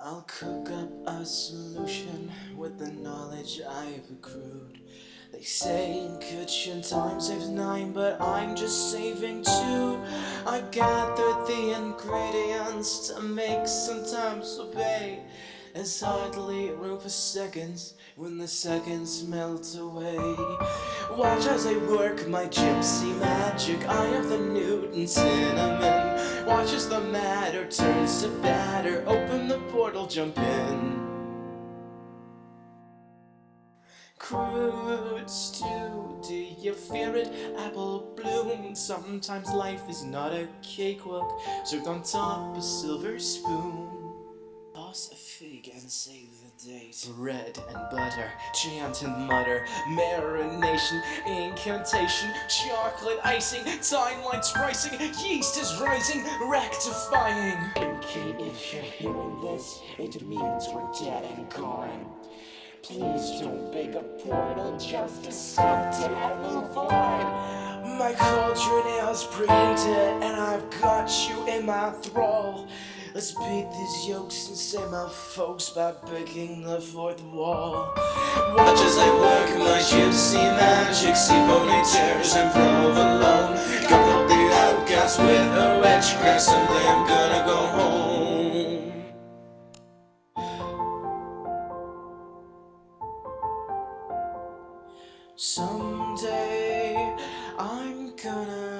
I'll cook up a solution with the knowledge I've accrued. They say in kitchen time saves 9, but I'm just saving 2. I gathered the ingredients to make sometimes obey. There's hardly room for seconds when the seconds melt away. Watch as I work my gypsy magic. I have the Newton cinnamon. Watch as the matter turns to batter. Open the portal, jump in. Crude stew, do you fear it? Apple bloom. Sometimes life is not a cakewalk served on top a silver spoon. Toss a fig and save the date. Bread and butter, chant and mutter. Marination, incantation, chocolate icing, timeline spicing, yeast is rising, rectifying. Okay, if you're hearing this, it means we're dead and gone. Please don't bake a portal, just accept it and move on. My cauldron is preheated, and I've got you in my thrall. Let's beat these yolks and save my folks by breaking the fourth wall. Watch as I work my gypsy magic, see ponytails and provolone. Gonna help the outcast with a witchcraft, someday I'm gonna go home. Someday I'm gonna